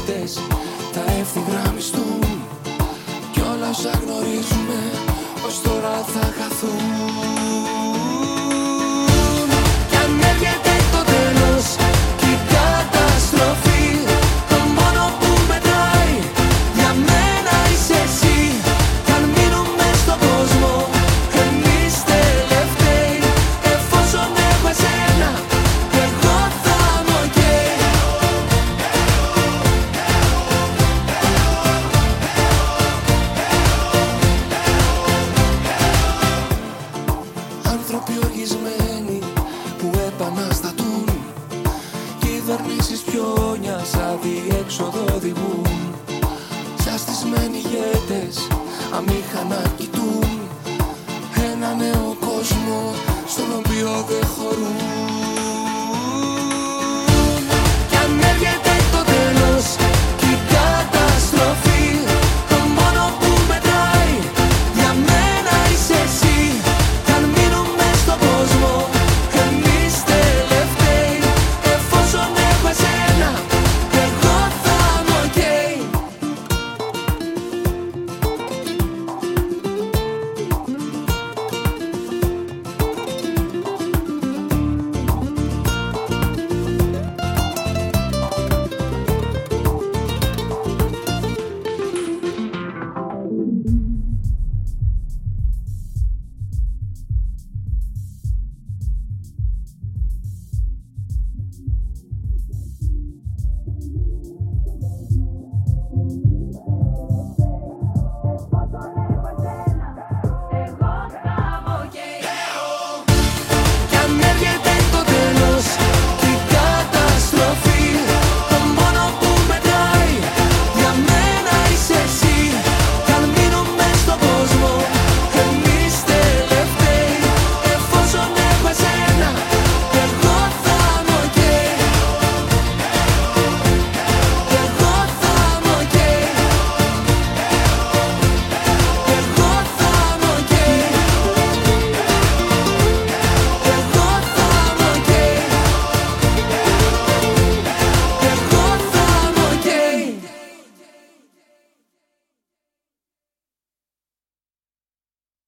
ηγέτες τα ευθυγραμμιστούν κι όλα όσα γνωρίζουμε ως τώρα θα χαθούν. Κι αν έρχεται το τέλος και η καταστροφή, το μόνο που μετράει για μένα είσαι εσύ. Κι αν μείνουμε στον κόσμο εμείς τελευταίοι, εφόσον έχω εσένα εγώ θα είμαι ok. Άνθρωποι οργισμένοι που επαναστατούν, κυβερνήσεις πιόνια σαν διέξοδο οδηγούν. Σαστισμένοι ηγέτες αμήχανα κοιτούν ένα νέο κόσμο στον οποίο δεν χωρούν.